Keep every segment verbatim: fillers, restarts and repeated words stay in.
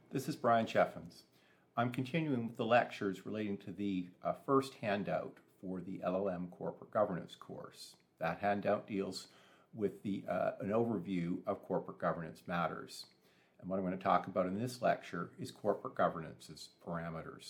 This is Brian Cheffins. I'm continuing with the lectures relating to the uh, first handout for the L L M Corporate Governance course. That handout deals with the, uh, an overview of corporate governance matters. And what I'm going to talk about in this lecture is corporate governance's parameters.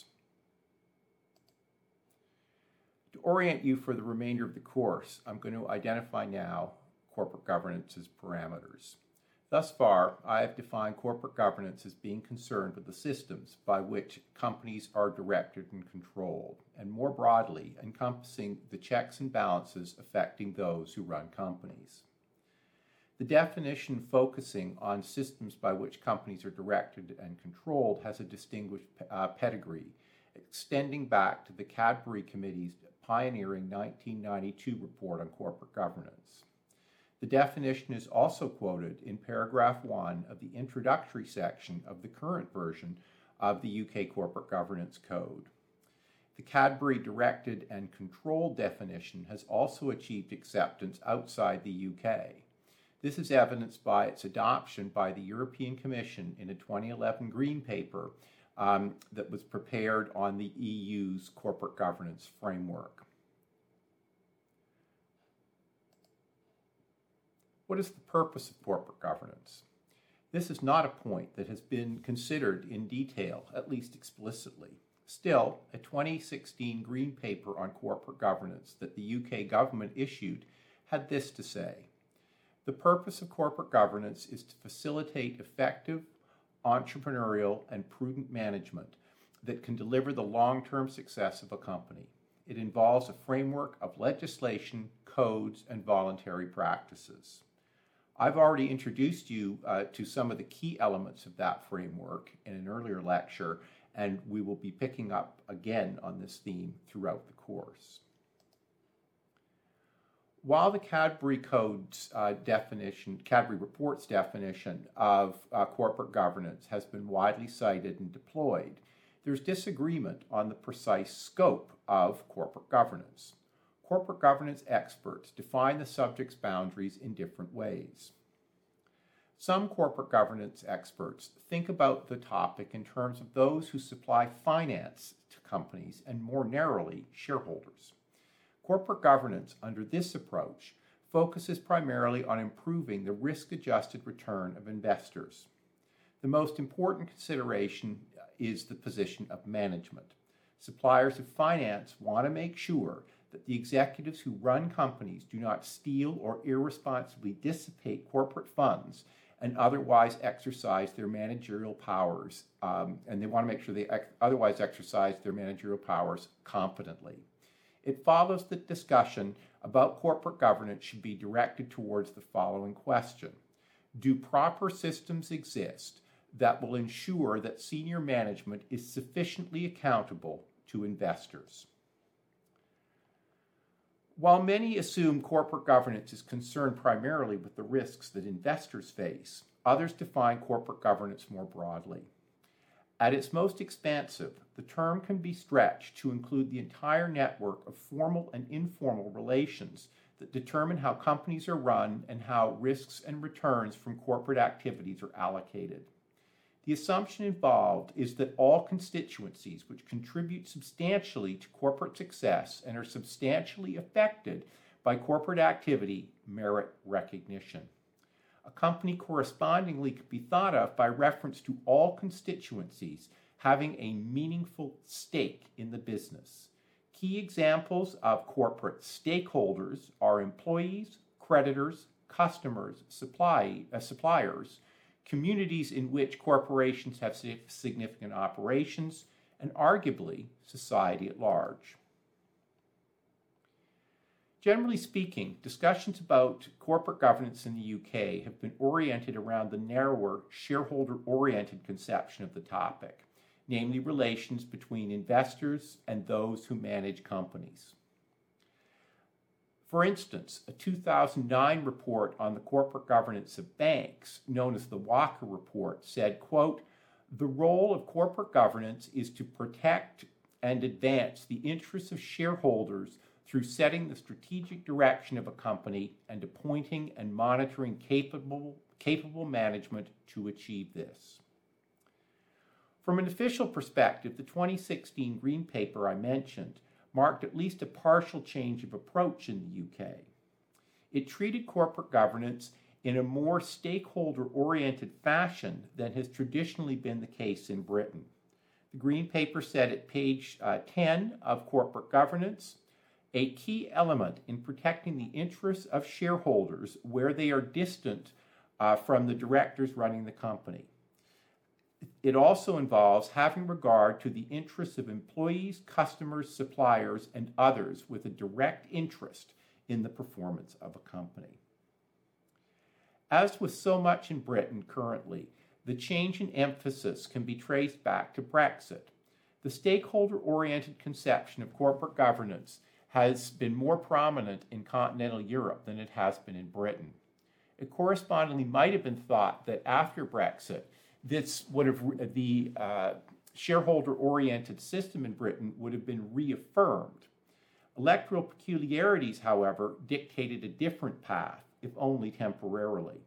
To orient you for the remainder of the course, I'm going to identify now corporate governance's parameters. Thus far, I have defined corporate governance as being concerned with the systems by which companies are directed and controlled, and more broadly, encompassing the checks and balances affecting those who run companies. The definition focusing on systems by which companies are directed and controlled has a distinguished uh, pedigree, extending back to the Cadbury Committee's pioneering nineteen ninety-two report on corporate governance. The definition is also quoted in paragraph one of the introductory section of the current version of the U K Corporate Governance Code. The Cadbury directed and controlled definition has also achieved acceptance outside the U K. This is evidenced by its adoption by the European Commission in a twenty eleven Green Paper um, that was prepared on the E U's corporate governance framework. What is the purpose of corporate governance? This is not a point that has been considered in detail, at least explicitly. Still, a twenty sixteen Green Paper on corporate governance that the U K government issued had this to say: the purpose of corporate governance is to facilitate effective, entrepreneurial, and prudent management that can deliver the long-term success of a company. It involves a framework of legislation, codes, and voluntary practices. I've already introduced you uh, to some of the key elements of that framework in an earlier lecture, and we will be picking up again on this theme throughout the course. While the Cadbury Code's uh, definition, Cadbury Report's definition of uh, corporate governance has been widely cited and deployed, there's disagreement on the precise scope of corporate governance. Corporate governance experts define the subject's boundaries in different ways. Some corporate governance experts think about the topic in terms of those who supply finance to companies and, more narrowly, shareholders. Corporate governance under this approach focuses primarily on improving the risk-adjusted return of investors. The most important consideration is the position of management. Suppliers of finance want to make sure that the executives who run companies do not steal or irresponsibly dissipate corporate funds and otherwise exercise their managerial powers, um, and they want to make sure they ex- otherwise exercise their managerial powers competently. It follows that discussion about corporate governance should be directed towards the following question: do proper systems exist that will ensure that senior management is sufficiently accountable to investors? While many assume corporate governance is concerned primarily with the risks that investors face, others define corporate governance more broadly. At its most expansive, the term can be stretched to include the entire network of formal and informal relations that determine how companies are run and how risks and returns from corporate activities are allocated. The assumption involved is that all constituencies which contribute substantially to corporate success and are substantially affected by corporate activity merit recognition. A company correspondingly could be thought of by reference to all constituencies having a meaningful stake in the business. Key examples of corporate stakeholders are employees, creditors, customers, supply, uh, suppliers, communities in which corporations have significant operations, and arguably society at large. Generally speaking, discussions about corporate governance in the U K have been oriented around the narrower, shareholder-oriented conception of the topic, namely relations between investors and those who manage companies. For instance, a two thousand nine report on the corporate governance of banks, known as the Walker Report, said, quote, "The role of corporate governance is to protect and advance the interests of shareholders through setting the strategic direction of a company and appointing and monitoring capable, capable management to achieve this." From an official perspective, the twenty sixteen Green Paper I mentioned marked at least a partial change of approach in the U K. It treated corporate governance in a more stakeholder-oriented fashion than has traditionally been the case in Britain. The Green Paper said at page uh, ten of Corporate Governance, a key element in protecting the interests of shareholders where they are distant uh, from the directors running the company. It also involves having regard to the interests of employees, customers, suppliers, and others with a direct interest in the performance of a company. As with so much in Britain currently, the change in emphasis can be traced back to Brexit. The stakeholder-oriented conception of corporate governance has been more prominent in continental Europe than it has been in Britain. It correspondingly might have been thought that after Brexit, this would have, the uh, shareholder-oriented system in Britain would have been reaffirmed. Electoral peculiarities, however, dictated a different path, if only temporarily.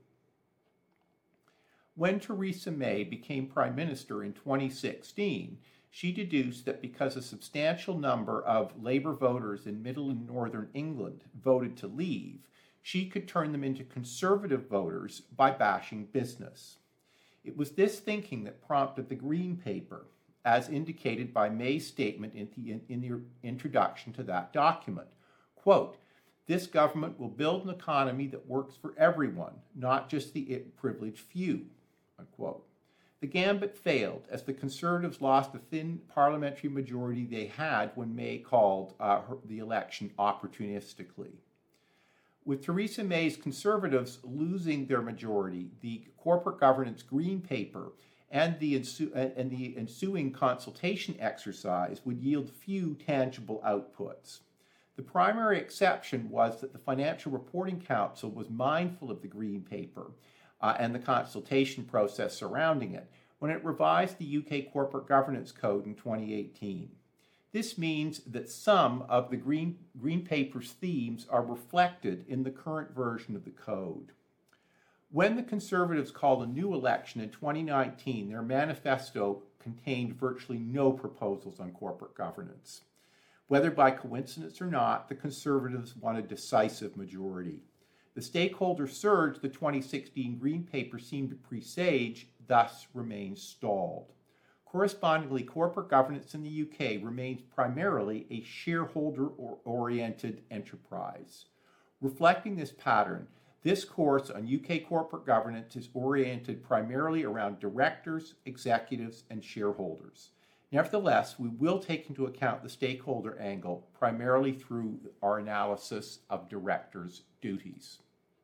When Theresa May became Prime Minister in twenty sixteen, she deduced that because a substantial number of Labour voters in Middle and Northern England voted to leave, she could turn them into Conservative voters by bashing business. It was this thinking that prompted the Green Paper, as indicated by May's statement in the, in the introduction to that document. Quote, "This government will build an economy that works for everyone, not just the privileged few." Unquote. The gambit failed as the Conservatives lost the thin parliamentary majority they had when May called uh, her, the election opportunistically. With Theresa May's Conservatives losing their majority, the Corporate Governance Green Paper and the, ensu- and the ensuing consultation exercise would yield few tangible outputs. The primary exception was that the Financial Reporting Council was mindful of the Green Paper uh, and the consultation process surrounding it when it revised the U K Corporate Governance Code in twenty eighteen. This means that some of the Green, Green Paper's themes are reflected in the current version of the code. When the Conservatives called a new election in twenty nineteen, their manifesto contained virtually no proposals on corporate governance. Whether by coincidence or not, the Conservatives won a decisive majority. The stakeholder surge the twenty sixteen Green Paper seemed to presage thus remains stalled. Correspondingly, corporate governance in the U K remains primarily a shareholder-oriented enterprise. Reflecting this pattern, this course on U K corporate governance is oriented primarily around directors, executives, and shareholders. Nevertheless, we will take into account the stakeholder angle primarily through our analysis of directors' duties.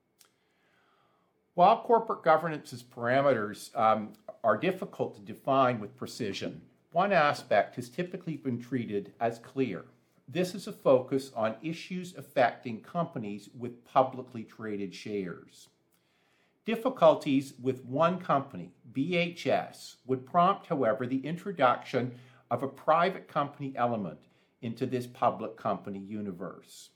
While corporate governance's parameters um, are difficult to define with precision, one aspect has typically been treated as clear. This is a focus on issues affecting companies with publicly traded shares. Difficulties with one company, B H S, would prompt, however, the introduction of a private company element into this public company universe.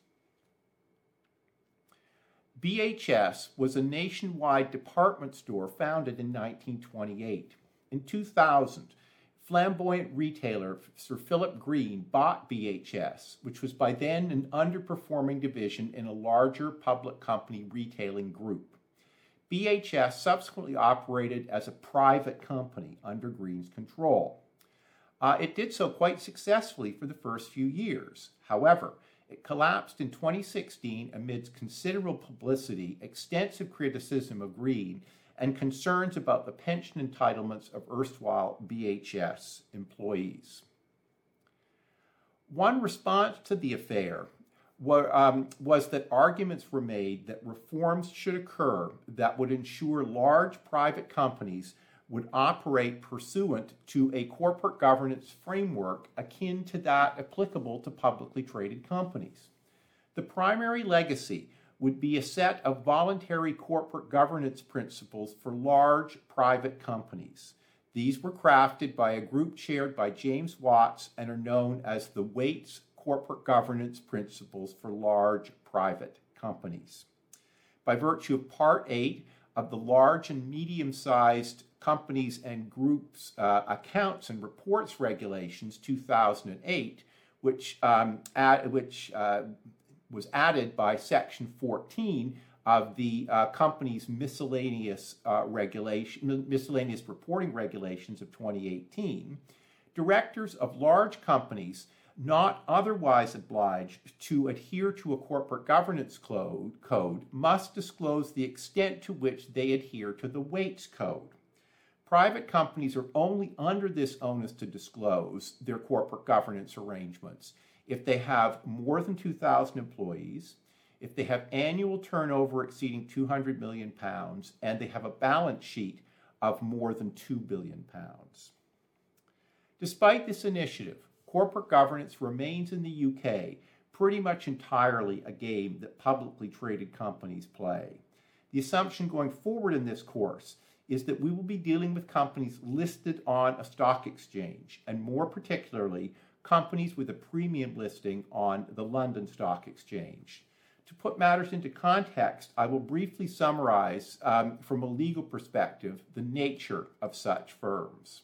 B H S was a nationwide department store founded in nineteen twenty-eight. In two thousand, flamboyant retailer Sir Philip Green bought B H S, which was by then an underperforming division in a larger public company retailing group. B H S subsequently operated as a private company under Green's control. Uh, it did so quite successfully for the first few years. However, it collapsed in twenty sixteen amidst considerable publicity, extensive criticism of Green, and concerns about the pension entitlements of erstwhile B H S employees. One response to the affair were, um, was that arguments were made that reforms should occur that would ensure large private companies would operate pursuant to a corporate governance framework akin to that applicable to publicly traded companies. The primary legacy would be a set of voluntary corporate governance principles for large private companies. These were crafted by a group chaired by James Watts and are known as the Waits Corporate Governance Principles for Large Private Companies. By virtue of Part eight of the large and medium-sized companies and groups uh, accounts and reports regulations two thousand eight, which, um, add, which uh, was added by Section fourteen of the uh, company's miscellaneous uh, regulation, miscellaneous reporting regulations of twenty eighteen, directors of large companies not otherwise obliged to adhere to a corporate governance code, code must disclose the extent to which they adhere to the Waits Code. Private companies are only under this onus to disclose their corporate governance arrangements if they have more than two thousand employees, if they have annual turnover exceeding two hundred million pounds, and they have a balance sheet of more than two billion pounds. Despite this initiative, corporate governance remains in the U K pretty much entirely a game that publicly traded companies play. The assumption going forward in this course is that we will be dealing with companies listed on a stock exchange, and more particularly, companies with a premium listing on the London Stock Exchange. To put matters into context, I will briefly summarize, um, from a legal perspective, the nature of such firms.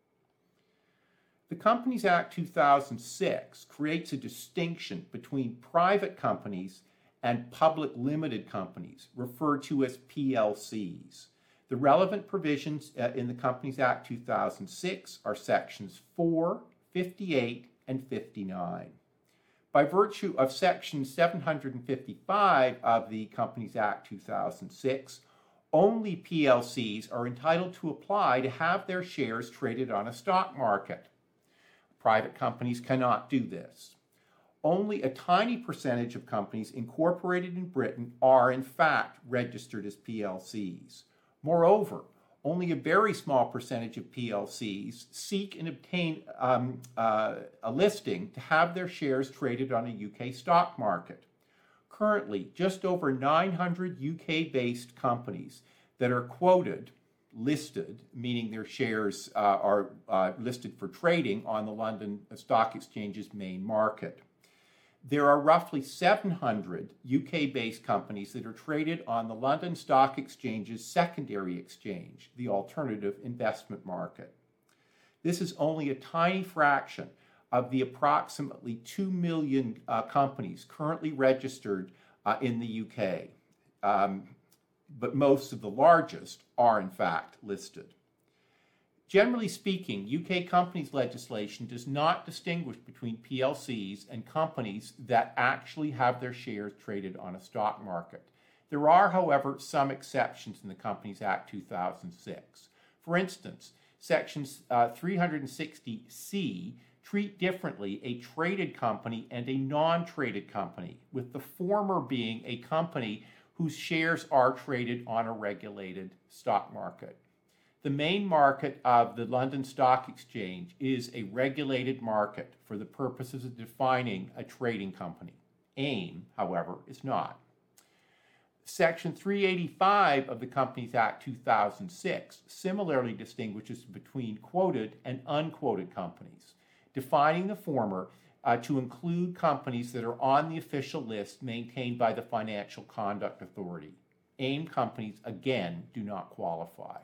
The Companies Act two thousand six creates a distinction between private companies and public limited companies, referred to as P L Cs. The relevant provisions uh, in the Companies Act two thousand six are sections four, fifty-eight, and fifty-nine. By virtue of section seven hundred fifty-five of the Companies Act two thousand six, only P L Cs are entitled to apply to have their shares traded on a stock market. Private companies cannot do this. Only a tiny percentage of companies incorporated in Britain are in fact registered as P L Cs. Moreover, only a very small percentage of P L Cs seek and obtain um, uh, a listing to have their shares traded on a U K stock market. Currently, just over nine hundred U K-based companies that are quoted, listed, meaning their shares uh, are uh, listed for trading on the London Stock Exchange's main market. There are roughly seven hundred U K-based companies that are traded on the London Stock Exchange's secondary exchange, the alternative investment market. This is only a tiny fraction of the approximately two million uh, companies currently registered uh, in the U K. Um, but most of the largest are in fact listed. Generally speaking, U K companies legislation does not distinguish between P L Cs and companies that actually have their shares traded on a stock market. There are, however, some exceptions in the Companies Act two thousand six. For instance, sections uh, three hundred sixty C treat differently a traded company and a non-traded company, with the former being a company whose shares are traded on a regulated stock market. The main market of the London Stock Exchange is a regulated market for the purposes of defining a trading company. AIM, however, is not. Section three eighty-five of the Companies Act two thousand six similarly distinguishes between quoted and unquoted companies, defining the former Uh, to include companies that are on the official list maintained by the Financial Conduct Authority. AIM companies, again, do not qualify.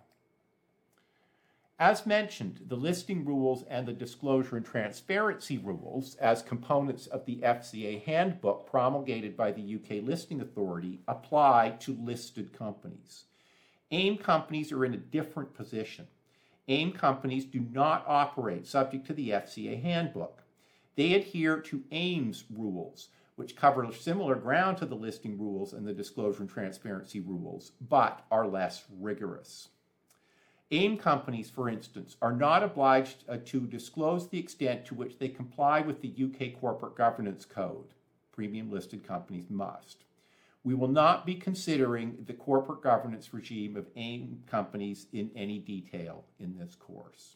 As mentioned, the listing rules and the disclosure and transparency rules, as components of the F C A handbook promulgated by the U K Listing Authority, apply to listed companies. AIM companies are in a different position. AIM companies do not operate subject to the F C A handbook. They adhere to AIM's rules, which cover similar ground to the listing rules and the disclosure and transparency rules, but are less rigorous. AIM companies, for instance, are not obliged uh, to disclose the extent to which they comply with the U K Corporate Governance Code. Premium listed companies must. We will not be considering the corporate governance regime of AIM companies in any detail in this course.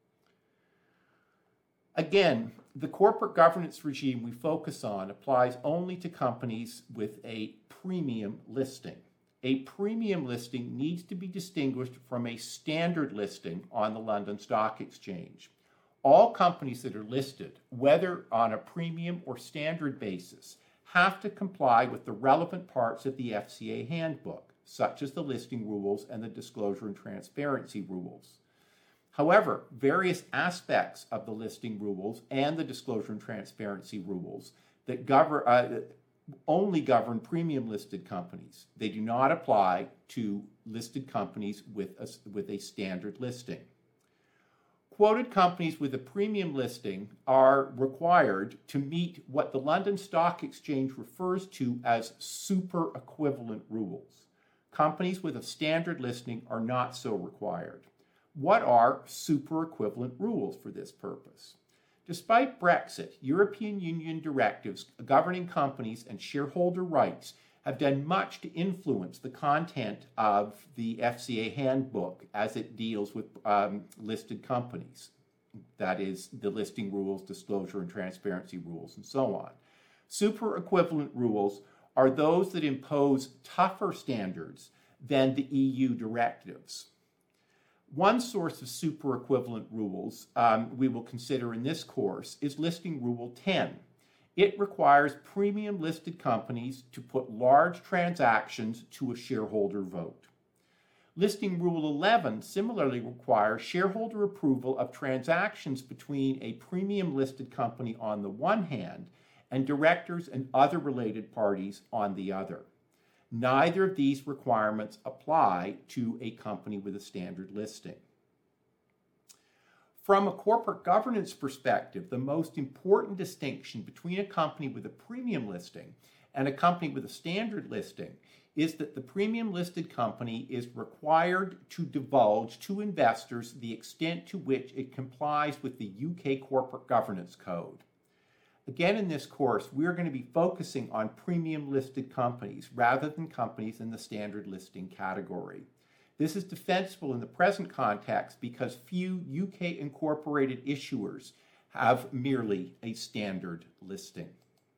Again, the corporate governance regime we focus on applies only to companies with a premium listing. A premium listing needs to be distinguished from a standard listing on the London Stock Exchange. All companies that are listed, whether on a premium or standard basis, have to comply with the relevant parts of the F C A handbook, such as the listing rules and the disclosure and transparency rules. However, various aspects of the listing rules and the disclosure and transparency rules that govern, uh, only govern premium listed companies. They do not apply to listed companies with a, with a standard listing. Quoted companies with a premium listing are required to meet what the London Stock Exchange refers to as super equivalent rules. Companies with a standard listing are not so required. What are super equivalent rules for this purpose? Despite Brexit, European Union directives governing companies and shareholder rights have done much to influence the content of the F C A handbook as it deals with um, listed companies. That is, the listing rules, disclosure and transparency rules, and so on. Super equivalent rules are those that impose tougher standards than the E U directives. One source of super equivalent rules um, we will consider in this course is Listing Rule ten. It requires premium listed companies to put large transactions to a shareholder vote. Listing Rule eleven similarly requires shareholder approval of transactions between a premium listed company on the one hand and directors and other related parties on the other. Neither of these requirements apply to a company with a standard listing. From a corporate governance perspective, the most important distinction between a company with a premium listing and a company with a standard listing is that the premium listed company is required to divulge to investors the extent to which it complies with the U K Corporate Governance Code. Again, in this course, we're going to be focusing on premium listed companies rather than companies in the standard listing category. This is defensible in the present context because few U K incorporated issuers have merely a standard listing.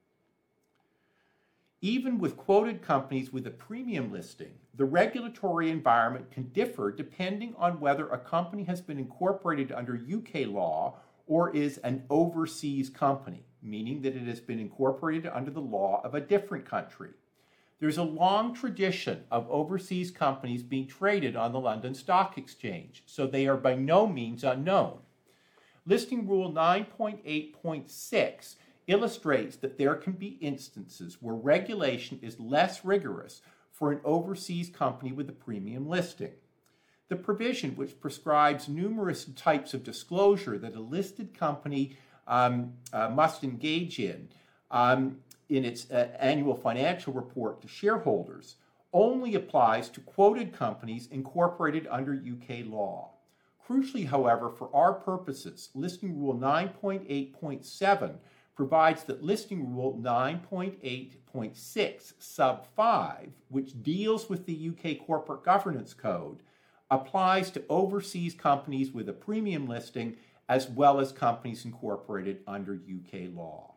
Even with quoted companies with a premium listing, the regulatory environment can differ depending on whether a company has been incorporated under U K law or is an overseas company, meaning that it has been incorporated under the law of a different country. There's a long tradition of overseas companies being traded on the London Stock Exchange, so they are by no means unknown. Listing Rule nine point eight point six illustrates that there can be instances where regulation is less rigorous for an overseas company with a premium listing. The provision, which prescribes numerous types of disclosure that a listed company um, uh, must engage in um, in its uh, annual financial report to shareholders, only applies to quoted companies incorporated under U K law. Crucially, however, for our purposes, Listing Rule nine point eight point seven provides that Listing Rule nine point eight point six sub five, which deals with the U K Corporate Governance Code, applies to overseas companies with a premium listing as well as companies incorporated under U K law.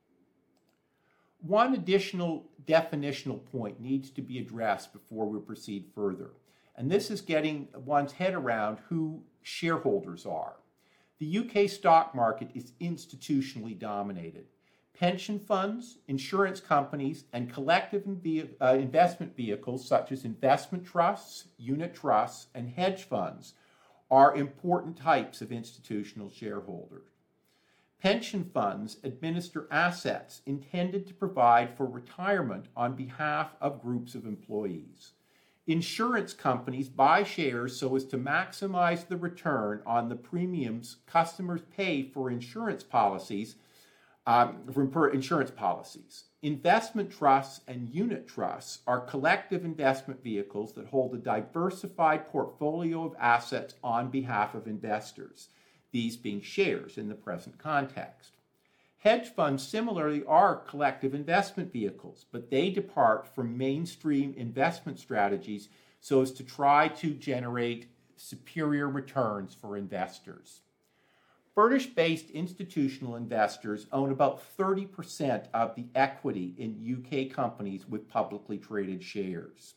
One additional definitional point needs to be addressed before we proceed further, and this is getting one's head around who shareholders are. The U K stock market is institutionally dominated. Pension funds, insurance companies, and collective inve- uh, investment vehicles such as investment trusts, unit trusts, and hedge funds are important types of institutional shareholders. Pension funds administer assets intended to provide for retirement on behalf of groups of employees. Insurance companies buy shares so as to maximize the return on the premiums customers pay for insurance policies, um, for insurance policies. Investment trusts and unit trusts are collective investment vehicles that hold a diversified portfolio of assets on behalf of investors, these being shares in the present context. Hedge funds similarly are collective investment vehicles, but they depart from mainstream investment strategies so as to try to generate superior returns for investors. British-based institutional investors own about thirty percent of the equity in U K companies with publicly traded shares.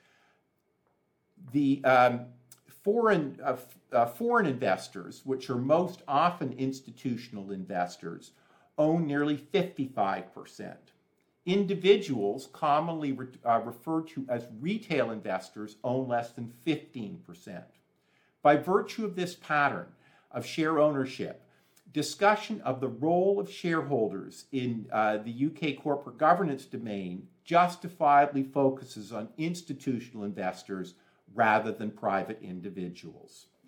The um, foreign, uh, uh, foreign investors, which are most often institutional investors, own nearly fifty-five percent. Individuals, commonly re- uh, referred to as retail investors, own less than fifteen percent. By virtue of this pattern of share ownership, discussion of the role of shareholders in uh, the U K corporate governance domain justifiably focuses on institutional investors rather than private individuals.